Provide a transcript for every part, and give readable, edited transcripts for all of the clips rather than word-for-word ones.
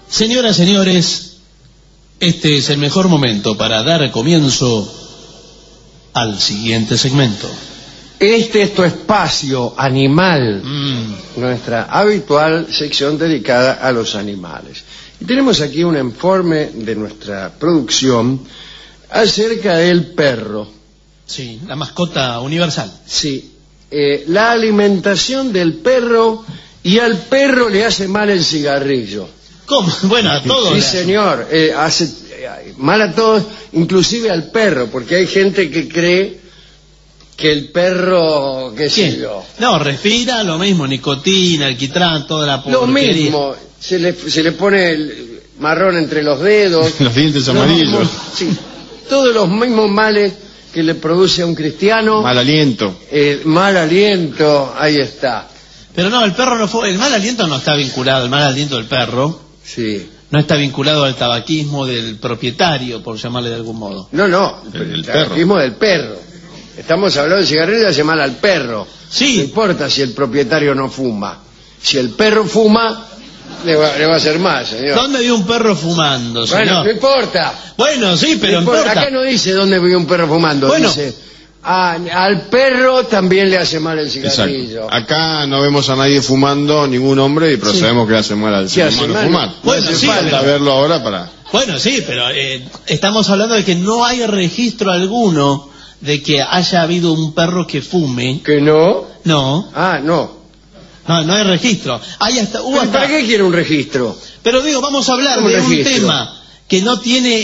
Señoras, señores, este es el mejor momento para dar comienzo al siguiente segmento. Este es tu espacio animal, nuestra habitual sección dedicada a los animales. Y tenemos aquí un informe de nuestra producción acerca del perro. Sí, la mascota universal. Sí, la alimentación del perro, y al perro le hace mal el cigarrillo. ¿Cómo? Bueno, a todos. Sí, señor, hace mal a todos, inclusive al perro, porque hay gente que cree que el perro, qué sé yo. No, respira lo mismo, nicotina, alquitrán, toda la porquería. Lo mismo, se le pone el marrón entre los dedos. Los dientes amarillos. Sí, todos los mismos males que le produce a un cristiano. Mal aliento. Mal aliento, ahí está. Pero no, el perro no fue, el mal aliento no está vinculado, el mal aliento del perro. Sí. No está vinculado al tabaquismo del propietario, por llamarle de algún modo. No, el tabaquismo del perro. Estamos hablando de cigarrillo, hace mal al perro. Sí. No importa si el propietario no fuma. Si el perro fuma, le va a hacer mal, señor. ¿Dónde vio un perro fumando, señor? Bueno, no importa. Bueno, sí, pero no importa. Acá no dice dónde vio un perro fumando. Bueno. Dice, al perro también le hace mal el cigarrillo. Exacto. Acá no vemos a nadie fumando, ningún hombre, pero sabemos que le hace mal al ser humano fumar. Bueno, no sí, falta verlo ahora para... Bueno, sí, pero estamos hablando de que no hay registro alguno de que haya habido un perro que fume. ¿Que no? No. Ah, no. No hay registro. ¿Para qué quiere un registro? Pero digo, vamos a hablar de un tema que no tiene...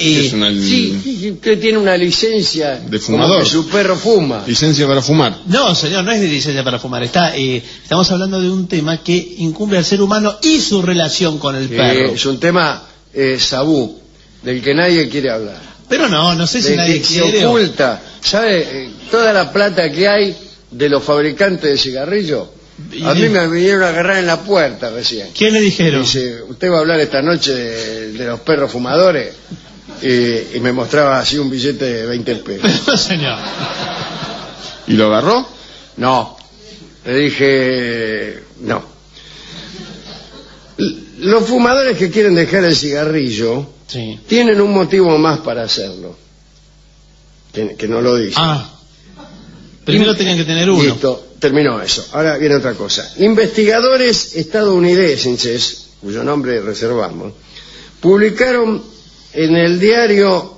Sí, que tiene una licencia de fumador. Como que su perro fuma. Licencia para fumar. No, señor, no es de licencia para fumar. Estamos hablando de un tema que incumbe al ser humano y su relación con el perro. Es un tema tabú, del que nadie quiere hablar. Pero no sé si nadie quiere. Se oculta. ¿Sabe? Toda la plata que hay de los fabricantes de cigarrillos, a mí me vinieron a agarrar en la puerta recién. ¿Quién le dijeron? Dice, usted va a hablar esta noche de los perros fumadores, y me mostraba así un billete de 20 pesos. No, señor. ¿Y lo agarró? No. Le dije, no. Los fumadores que quieren dejar el cigarrillo tienen un motivo más para hacerlo, que no lo dice. Primero tenían que tener uno. Listo, terminó eso. Ahora viene otra cosa. Investigadores estadounidenses, cuyo nombre reservamos, publicaron en el diario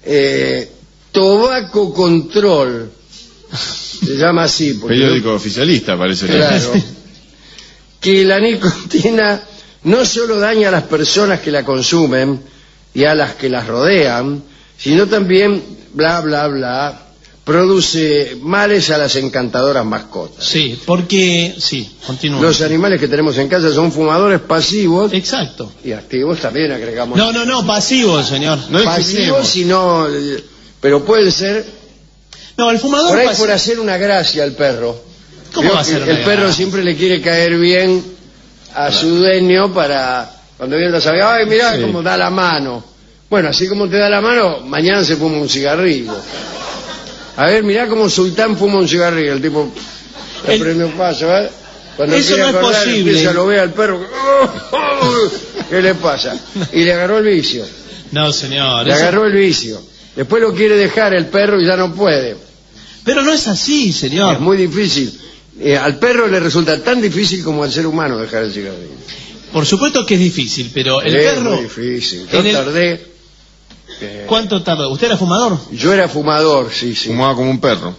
Tobacco Control, se llama así. Periódico oficialista, parece. Claro. Que la nicotina no solo daña a las personas que la consumen y a las que las rodean, sino también, bla, bla, bla, produce males a las encantadoras mascotas. Sí, porque... Sí, continúa. Los animales que tenemos en casa son fumadores pasivos. Exacto. Y activos también agregamos. No, pasivos, señor. No pasivos, sino... Pero pueden ser... No, el fumador... Por ahí por hacer una gracia al perro. ¿Cómo va a ser? El perro siempre le quiere caer bien a su dueño para... Cuando viene los amigos, ay, mirá cómo da la mano. Bueno, así como te da la mano, mañana se fuma un cigarrillo. A ver, mirá cómo Sultán fuma un cigarrillo. El tipo le prende un paso, ¿eh? Cuando eso no es posible. Empieza, lo ve al perro. ¿Qué le pasa? Y le agarró el vicio. No, señor. Le agarró el vicio. Después lo quiere dejar el perro y ya no puede. Pero no es así, señor. Es muy difícil. Al perro le resulta tan difícil como al ser humano dejar el cigarrillo. Por supuesto que es difícil, pero el perro... Es muy difícil. Yo tardé... ¿Cuánto tardó? ¿Usted era fumador? Yo era fumador, sí. Fumaba como un perro.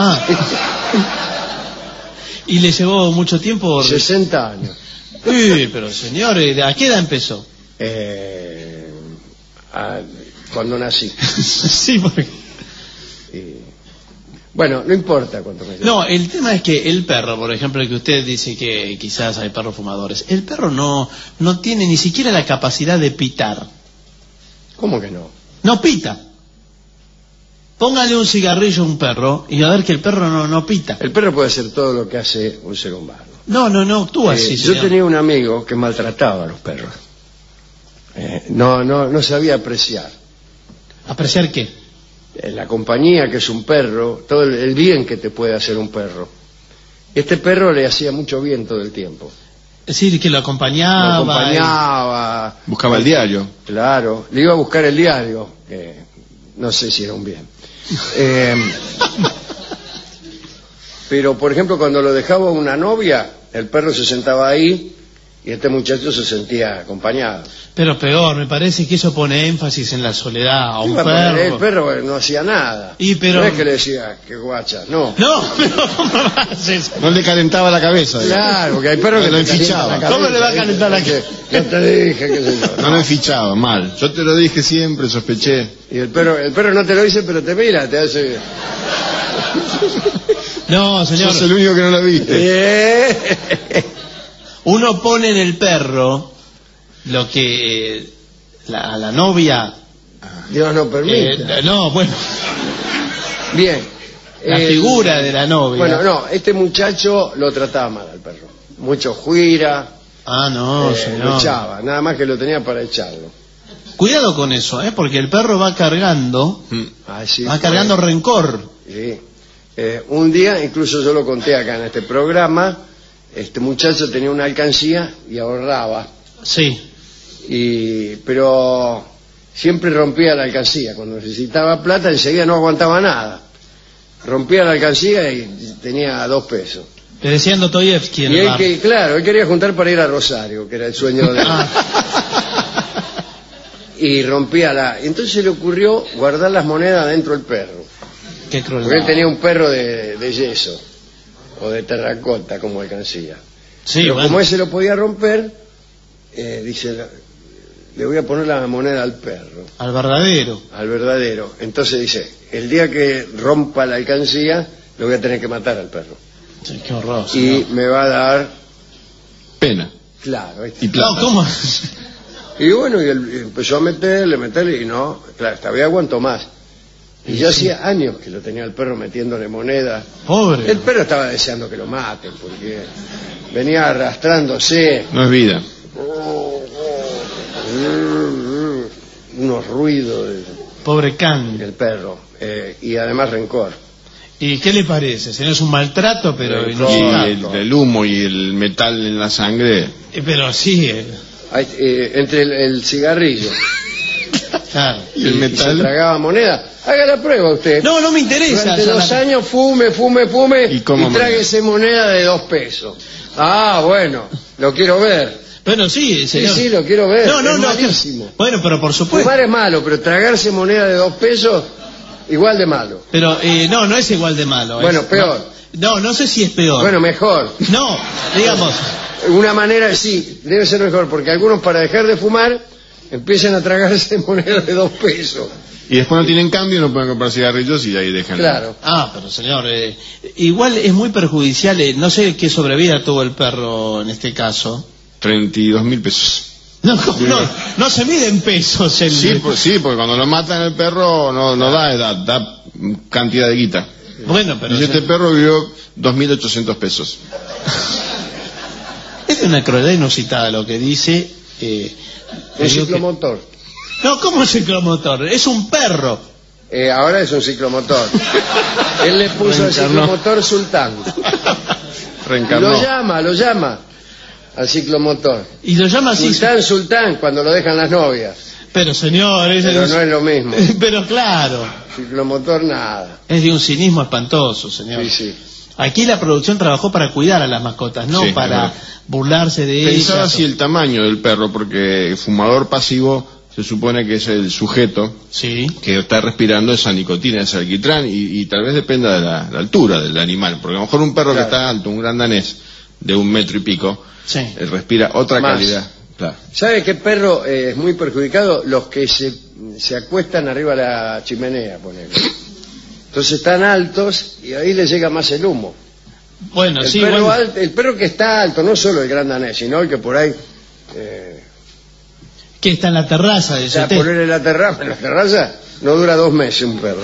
¿Y le llevó mucho tiempo? 60 años. Uy, pero señor, ¿a qué edad empezó? Cuando nací. Sí, porque... Bueno, no importa cuánto me llevo. No, el tema es que el perro, por ejemplo, que usted dice que quizás hay perros fumadores, el perro no tiene ni siquiera la capacidad de pitar. ¿Cómo que no? No pita. Póngale un cigarrillo a un perro y a ver que el perro no pita. El perro puede hacer todo lo que hace un ser humano. No actúa así. Yo tenía un amigo que maltrataba a los perros. No sabía apreciar. ¿Apreciar qué? La compañía que es un perro, todo el bien que te puede hacer un perro. Este perro le hacía mucho bien todo el tiempo. Es decir, que lo acompañaba. Lo acompañaba. Buscaba el diario. Claro, le iba a buscar el diario, que no sé si era un bien. Pero, por ejemplo, cuando lo dejaba una novia, el perro se sentaba ahí y este muchacho se sentía acompañado. Pero peor, me parece que eso pone énfasis en la soledad a un Iba a poner, perro. el perro no hacía nada. Pero... No es que le decía, que guacha, no. No, pero ¿cómo haces? No le calentaba la cabeza. Claro, porque hay perros que lo te calientan enfichaba. la cabeza. ¿Cómo le va a calentar la cabeza? Ya te dije, qué sé yo. No lo enfichaba, mal. Yo te lo dije siempre, sospeché. Y el perro no te lo dice, pero te mira, te hace... No, señor. Sos el único que no lo viste. Uno pone en el perro lo que la novia... Dios no permite. no, bueno, Bien. la figura de la novia. Bueno, no, este muchacho lo trataba mal al perro. Mucho juira. Ah, no, Lo señor. echaba, nada más que lo tenía para echarlo. Cuidado con eso, porque el perro va cargando, Así va cargando rencor. Sí. Un día, incluso yo lo conté acá en este programa, este muchacho tenía una alcancía y ahorraba. Sí. Pero siempre rompía la alcancía. Cuando necesitaba plata, enseguida no aguantaba nada. Rompía la alcancía y tenía 2 pesos. Le decían Dostoyevsky en Y el él, bar. claro, él quería juntar para ir a Rosario, que era el sueño de él. Y rompía entonces le ocurrió guardar las monedas dentro del perro. Qué crueldad. Porque él tenía un perro de yeso o de terracota como alcancía. Sí, pero bueno. como ese lo podía romper, dice, le voy a poner la moneda al perro, Al verdadero. al verdadero. Entonces dice, el día que rompa la alcancía, le voy a tener que matar al perro. Sí, qué horror. Y señor. me va a dar, Pena. claro, Y plata. No, ¿cómo? Y bueno, y él empezó a meterle, y no, claro, todavía aguantó más. Y yo hacía años que lo tenía el perro metiéndole moneda. Pobre. El perro estaba deseando que lo maten, porque venía arrastrándose. No es vida. Unos ruidos Pobre Can. del perro. Y además rencor. ¿Y qué le parece? Señor, es un maltrato, pero Sí, Y inusitado. el humo y el metal en la sangre. Pero sí, Entre el cigarrillo claro. Y el y se metal. tragaba moneda. Haga la prueba usted. No, no me interesa. Durante ya 2 la- años fume ¿Y cómo me- tráguese moneda de 2 pesos. Ah, bueno, lo quiero ver. Bueno, sí, Sí, señor. sí, lo quiero ver. No, no, es no. malísimo. Bueno, pero por supuesto. Fumar es malo, pero tragarse moneda de 2 pesos, igual de malo. Pero no es igual de malo. Bueno, peor. No sé si es peor. Bueno, mejor. No, digamos. Una manera, sí, debe ser mejor, porque algunos para dejar de fumar empiezan a tragarse monedas de 2 pesos. Y después no tienen cambio, no pueden comprar cigarrillos y ahí dejan. Claro. Pero señor, igual es muy perjudicial. No sé qué sobrevida tuvo el perro en este caso. 32.000 pesos. No se mide en pesos. Sí, porque cuando lo matan el perro no da edad, da cantidad de guita. Bueno, pero Y este perro vivió 2.800 pesos. es una crueldad inusitada lo que dice. Un ciclomotor. No, ¿cómo es ciclomotor? Es un perro. Ahora es un ciclomotor. Él le puso el Reencarnó. ciclomotor Sultán. Reencarnó. Lo llama al ciclomotor. Y lo llama así. Sultán, cuando lo dejan las novias. Pero señor, Pero no es lo mismo. Pero claro, Ciclomotor nada. es de un cinismo espantoso, señor. Sí, sí. Aquí la producción trabajó para cuidar a las mascotas, no Sí, es para verdad. burlarse de Pensaba ellas. si el tamaño del perro, porque el fumador pasivo se supone que es el sujeto Sí. que está respirando esa nicotina, ese alquitrán, y tal vez dependa de la altura del animal, porque a lo mejor un perro Claro. que está alto, un gran danés de 1 metro y pico, Sí. respira otra Más. calidad. Claro. ¿Sabe qué perro es muy perjudicado? Los que se acuestan arriba de la chimenea, ponele. Entonces están altos y ahí les llega más el humo. Bueno, El, sí, perro bueno. alto, el perro que está alto, no solo el gran danés, sino el que por ahí Que está en la terraza de ya ese ponerle la terraza no dura 2 meses un perro.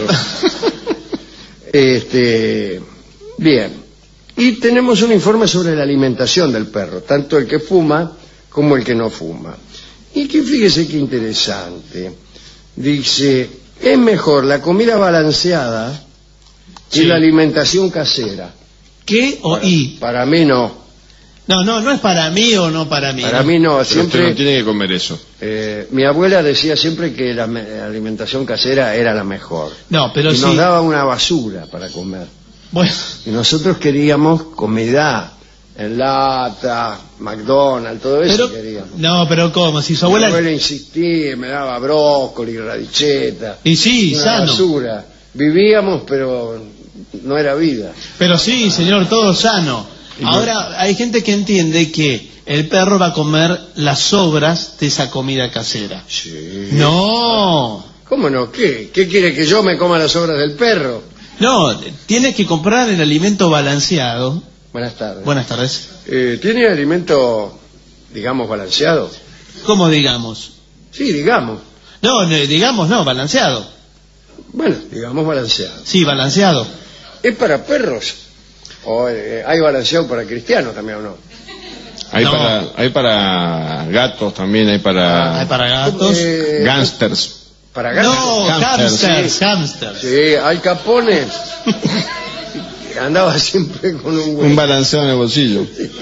Bien. Y tenemos un informe sobre la alimentación del perro, tanto el que fuma como el que no fuma. Y que fíjese qué interesante. Dice, es mejor la comida balanceada que Sí. la alimentación casera. ¿Qué o y? Para mí no. No es para mí o no para mí. Para mí no, Pero siempre... usted no tiene que comer eso. mi abuela decía siempre que la alimentación casera era la mejor. No, pero y sí. nos daba una basura para comer. Bueno, Y nosotros queríamos comida en lata, McDonald's, todo eso queríamos. no, pero ¿cómo? Si su Mi abuela... abuela insistía, me daba brócoli, radicheta. Y sí, una sano. basura. Vivíamos, pero no era vida. Pero sí, señor, todo sano. Ahora hay gente que entiende que el perro va a comer las sobras de esa comida casera. Sí. No, ¿Cómo no? ¿Qué? ¿Qué quiere que yo me coma las obras del perro? no, tiene que comprar el alimento balanceado. Buenas tardes. Buenas tardes. ¿Tiene alimento, digamos, balanceado? ¿Cómo digamos? Sí, digamos. No, digamos no, balanceado. Bueno, digamos balanceado. Sí, balanceado. ¿Es para perros? ¿O hay balanceado para cristianos también o no? Hay, No. hay para gatos también, hay para Hay para gatos. gángsters. Para gatos. No, Hamsters, hamsters. Sí, Al Capone andaba siempre con un Un huevo. balanceo en el bolsillo.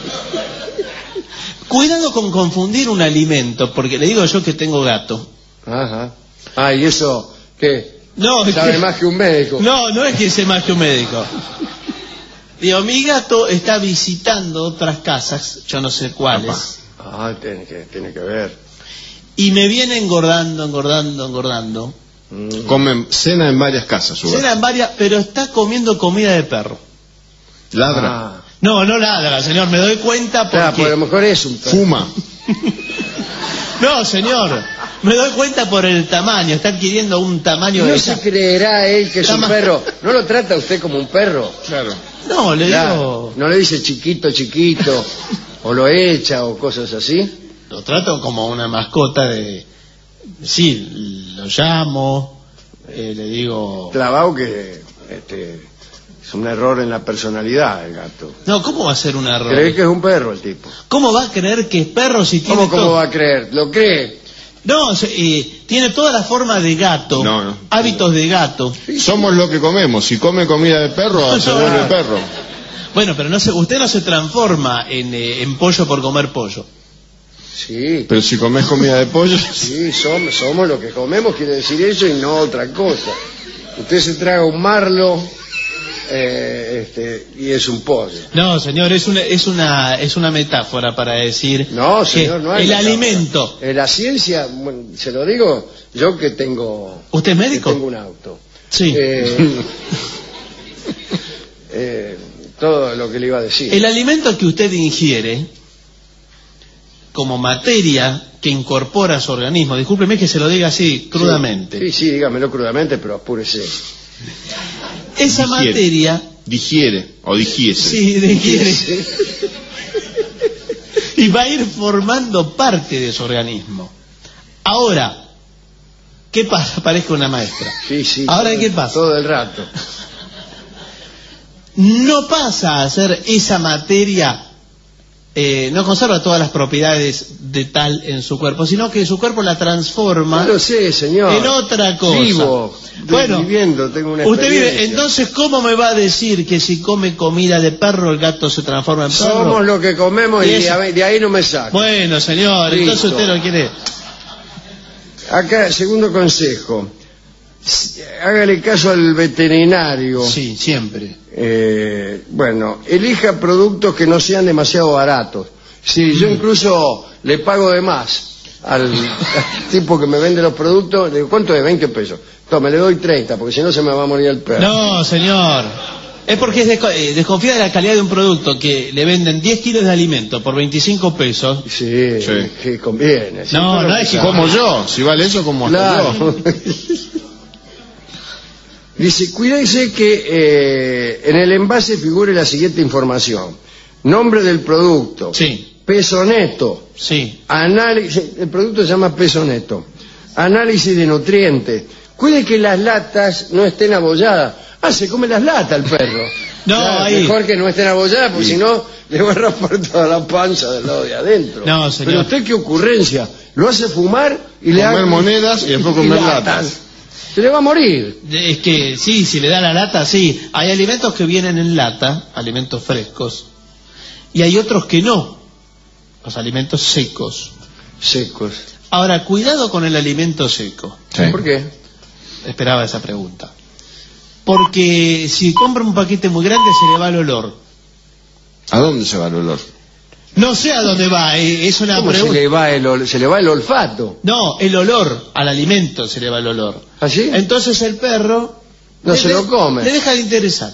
Cuidado con confundir un alimento, porque le digo yo que tengo gato. Ajá. Ah, ¿y eso qué? No, es Sabe que- más que un médico. no es que sea más que un médico. Digo, mi gato está visitando otras casas, yo no sé cuáles, Ah, tiene que ver. y me viene engordando. Comen cena en varias casas, su gato. Cena en varias, pero está comiendo comida de perro. Ladra, Ah, No ladra, señor, me doy cuenta claro, porque... pues a lo mejor es un perro. fuma. No, señor, me doy cuenta por el tamaño, está adquiriendo un tamaño No de... se creerá él que es un Tama- perro. ¿No lo trata usted como un perro? Claro. No, le Claro. digo... No le dice chiquito, o lo echa, o cosas así. Lo trato como una mascota de... Sí, lo llamo, le digo... Clavado que es un error en la personalidad el gato. No, ¿cómo va a ser un error? Cree que es un perro el tipo. ¿Cómo va a creer que es perro si tiene ¿Cómo todo? va a creer? ¿Lo cree? No, tiene toda la forma de gato, No. hábitos de gato. Somos lo que comemos. Si come comida de perro, se vuelve perro. Bueno, pero usted no se transforma en pollo por comer pollo. Sí, Pero si comes comida de pollo, sí, somos lo que comemos, quiere decir eso y no otra cosa. Usted se traga un marlo y es un pollo. No, señor, es una metáfora para decir No, que señor, no hay el metáfora. alimento. La ciencia, bueno, se lo digo yo que tengo... ¿Usted es que médico? tengo un auto. Sí. Todo lo que le iba a decir. El alimento que usted ingiere como materia que incorpora a su organismo, discúlpeme que se lo diga así crudamente, Sí, dígamelo crudamente, pero apúrese. esa Digiere. materia, digiere o digiese. sí, digiere, y va a ir formando parte de su organismo. Ahora, ¿qué pasa? Parezco una maestra. Sí. Ahora, todo- ¿qué pasa? Todo el rato. No pasa a ser esa materia, no conserva todas las propiedades de tal en su cuerpo, sino que su cuerpo la transforma No lo sé, señor. en otra cosa. Vivo. Estoy viviendo, tengo una usted vive, experiencia. entonces, ¿cómo me va a decir que si come comida de perro el gato se transforma en perro? Somos lo que comemos y Y eso- de ahí no me saco. Bueno, señor, Listo. entonces usted no quiere... Acá, segundo consejo. Hágale caso al veterinario. Sí, siempre. Bueno, elija productos que no sean demasiado baratos. Sí, yo incluso le pago de más al tipo que me vende los productos. Le digo, ¿cuánto es? 20 pesos. Tome, le doy 30, porque si no se me va a morir el perro. No, señor. Es porque desconfía de la calidad de un producto que le venden 10 kilos de alimento por 25 pesos. Sí, Sí. que conviene. No, Siempre no es que- Como yo, si vale eso, como hasta Claro. yo. Dice, cuídense que en el envase figure la siguiente información. Nombre del producto. Sí, Peso neto. sí. Análisis, el producto se llama peso neto. Análisis de nutrientes. Cuide que las latas no estén abolladas. Ah, se come las latas el perro. No, ahí. Mejor que no estén abolladas, porque si no, le va a raspar toda la panza del lado de adentro. No, señor. Pero usted qué ocurrencia. Lo hace fumar y le Comer hace... monedas y después comer latas. Se le va a morir. Es que sí, si le da la lata, sí. Hay alimentos que vienen en lata, alimentos frescos, y hay otros que no, los alimentos secos. Secos. Ahora, cuidado con el alimento seco. Sí. ¿Por qué? Esperaba esa pregunta. Porque si compra un paquete muy grande se le va el olor. ¿A dónde se va el olor? No sé a dónde va, es una ¿Cómo pregunta. se le va el olfato? No, el olor, al alimento se le va el olor. ¿Así? Entonces el perro No se lo come. Le deja de interesar.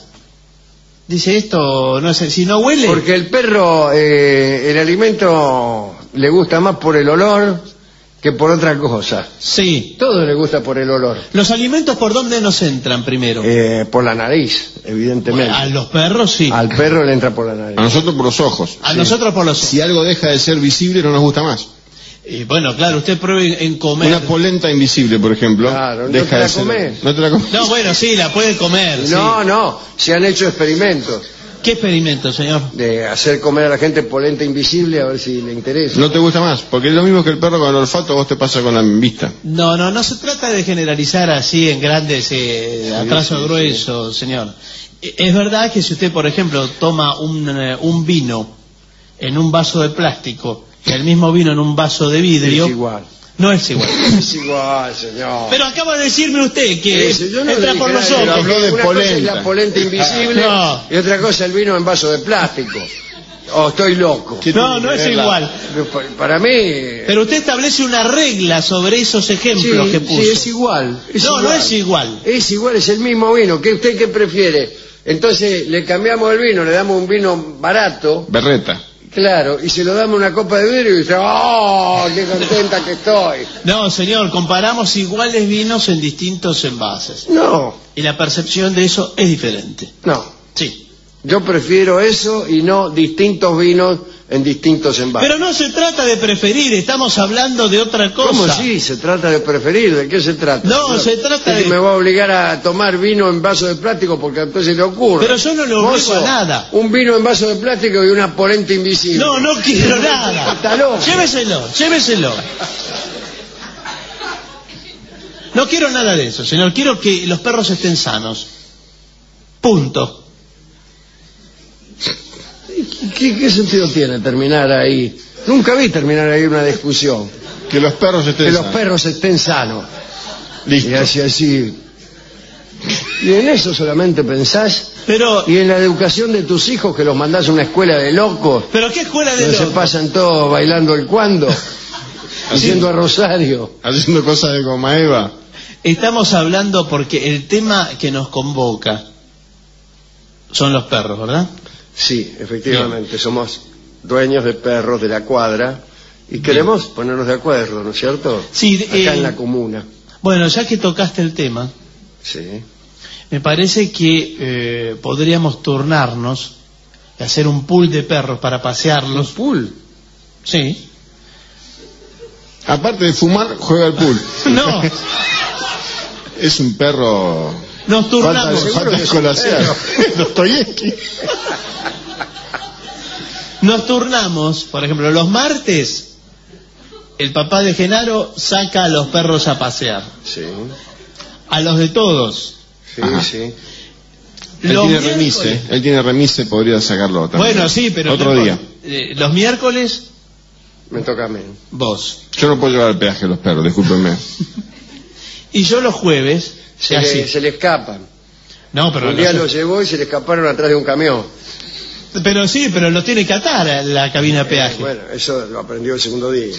Dice, esto no sé, si no huele. Porque el perro, el alimento le gusta más por el olor que por otra cosa. Sí. Todo le gusta por el olor. Los alimentos, ¿por dónde nos entran primero? Por la nariz, evidentemente. Bueno, a los perros sí. Al perro le entra por la nariz. A nosotros por los ojos. A nosotros por los ojos. Si algo deja de ser visible no nos gusta más. Y bueno, claro, usted pruebe en comer. Una polenta invisible, por ejemplo. Claro, no deja te la de ser... comés. No te la comes. No, bueno, sí, la puede comer. No, sí. no, se han hecho experimentos ¿Qué experimento, señor? de hacer comer a la gente polenta invisible a ver si le interesa. No te gusta más, porque es lo mismo que el perro con el olfato, vos te pasa con la vista. No se trata de generalizar así en grandes atrasos sí, gruesos, señor. Es verdad que si usted, por ejemplo, toma un vino en un vaso de plástico y el mismo vino en un vaso de vidrio, Es igual. no es igual. Es igual, señor. Pero acaba de decirme usted que Yo no entra le por dije los nada, ojos. habló de una cosa es polenta. la polenta invisible No. y otra cosa el vino en vaso de plástico. Oh, estoy loco. No es igual. Para mí... Pero usted establece una regla sobre esos ejemplos que puso. Sí, es igual. No es igual. Es igual, es el mismo vino. ¿Usted qué prefiere? Entonces le cambiamos el vino, le damos un vino barato, Berreta. claro, y se lo damos una copa de vidrio y dice, ¡oh, qué contenta que estoy! No, señor, comparamos iguales vinos en distintos envases. No, Y la percepción de eso es diferente. no. Sí. Yo prefiero eso y no distintos vinos en distintos envases. Pero no se trata de preferir, estamos hablando de otra cosa. ¿Cómo sí? Se trata de preferir. ¿De qué se trata? No, se trata ¿Es que de... me va a obligar a tomar vino en vaso de plástico porque entonces le ocurre? Pero yo no le obligo Mozo, a nada. Un vino en vaso de plástico y una polenta invisible. No quiero nada. Está loco. Lléveselo. No quiero nada de eso, señor. Quiero que los perros estén sanos. Punto. ¿Qué sentido tiene terminar ahí? Nunca vi terminar ahí una discusión. Que los perros estén Que los sanos. perros estén sanos. Listo. Y así. ¿Y en eso solamente pensás? Pero ¿Y en la educación de tus hijos que los mandás a una escuela de locos? ¿qué escuela de Donde se locos? pasan todos bailando el cuando, haciendo a Rosario. Haciendo cosas de goma eva. Estamos hablando porque el tema que nos convoca son los perros, ¿verdad? Sí, efectivamente, somos dueños de perros de la cuadra y queremos ponernos de acuerdo, ¿no es cierto? Sí, Acá en la comuna. Bueno, ya que tocaste el tema, Sí. me parece que podríamos turnarnos y hacer un pool de perros para pasearlos. Pool. Sí. Aparte de fumar, juega al pool. No, Es un perro... nos turnamos. Seguro que es un escolasear. perro. Dostoyevsky. Nos turnamos, por ejemplo, los martes, el papá de Genaro saca a los perros a pasear. Sí, A los de todos. sí, Ajá. sí. Él Los tiene miércoles- remise. Él tiene remise, podría sacarlo también. Bueno, sí, pero... Otro no día. importa. Los miércoles, Me toca a mí. vos. Yo no puedo llevar el peaje a los perros, discúlpenme. Y yo los jueves, así. Se le escapan. No, pero Un día los- los llevó y se le escaparon atrás de un camión. Pero sí, pero lo tiene que atar a la cabina de peaje. Bueno, eso lo aprendió el segundo día.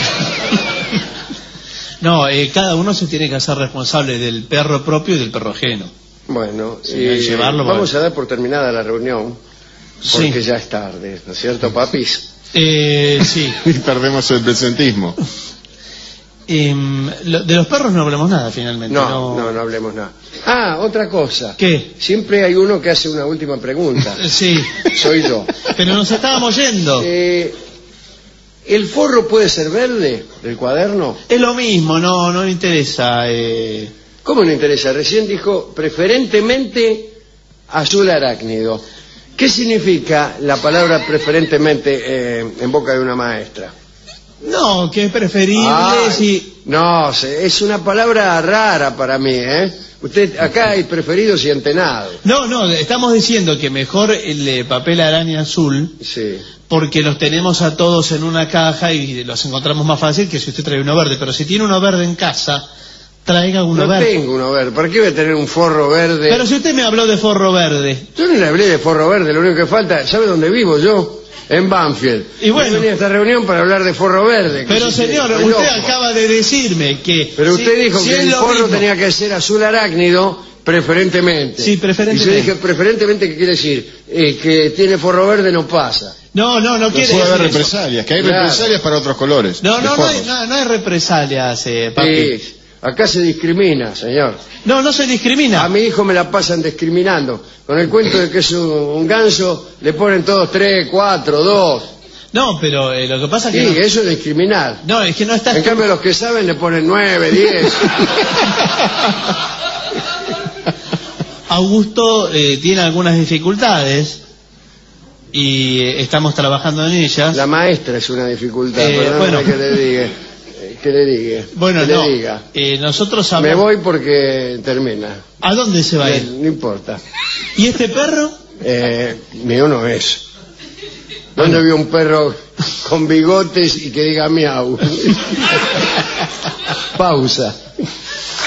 No, cada uno se tiene que hacer responsable del perro propio y del perro ajeno. Bueno, Sí, hay que llevarlo, vamos bueno. a dar por terminada la reunión, porque Sí. ya es tarde, ¿no es cierto, papis? Sí. Y perdemos el presentismo. De los perros no hablemos nada finalmente. No hablemos nada. Ah, otra cosa. ¿Qué? Siempre hay uno que hace una última pregunta. Sí. Soy yo. Pero nos estábamos yendo. ¿El forro puede ser verde del cuaderno? Es lo mismo, no me interesa. ¿Cómo no interesa? Recién dijo preferentemente azul arácnido. ¿Qué significa la palabra preferentemente en boca de una maestra? No, que es preferible si... No, es una palabra rara para mí, ¿eh? Usted, acá hay preferidos y antenados. No, estamos diciendo que mejor el papel araña azul, Sí. porque los tenemos a todos en una caja y los encontramos más fácil que si usted trae uno verde. Pero si tiene uno verde en casa, traiga uno No verde. tengo uno verde. ¿Para qué voy a tener un forro verde? Pero si usted me habló de forro verde. Yo no le hablé de forro verde, lo único que falta... ¿Sabe dónde vivo yo? En Banfield. Y bueno. Yo venía a esta reunión para hablar de forro verde. Pero señor, Estoy usted loco. acaba de decirme que... Pero usted dijo si que es el lo forro mismo. tenía que ser azul arácnido, preferentemente. Sí, preferentemente. Y yo dije, preferentemente, ¿qué quiere decir? Que tiene forro verde no pasa. No No quiere puede haber decir eso. represalias, que hay Claro. represalias para otros colores. No de hay, forros. no hay represalias, papi. Sí, acá se discrimina, señor. No se discrimina. A mi hijo me la pasan discriminando. Con el cuento de que es un ganso, le ponen todos 3, 4, 2. No, pero lo que pasa es Sí, que... eso es discriminar. No, es que no está... En cambio, los que saben le ponen 9, 10. Augusto tiene algunas dificultades y estamos trabajando en ellas. La maestra es una dificultad, perdóname bueno. que le diga. Que le diga. Bueno, que no. le diga. Nosotros Me hablamos... voy porque termina. ¿A dónde se va a ir? No importa. ¿Y este perro? Mío no es. ¿Dónde vio un perro con bigotes y que diga miau? Pausa.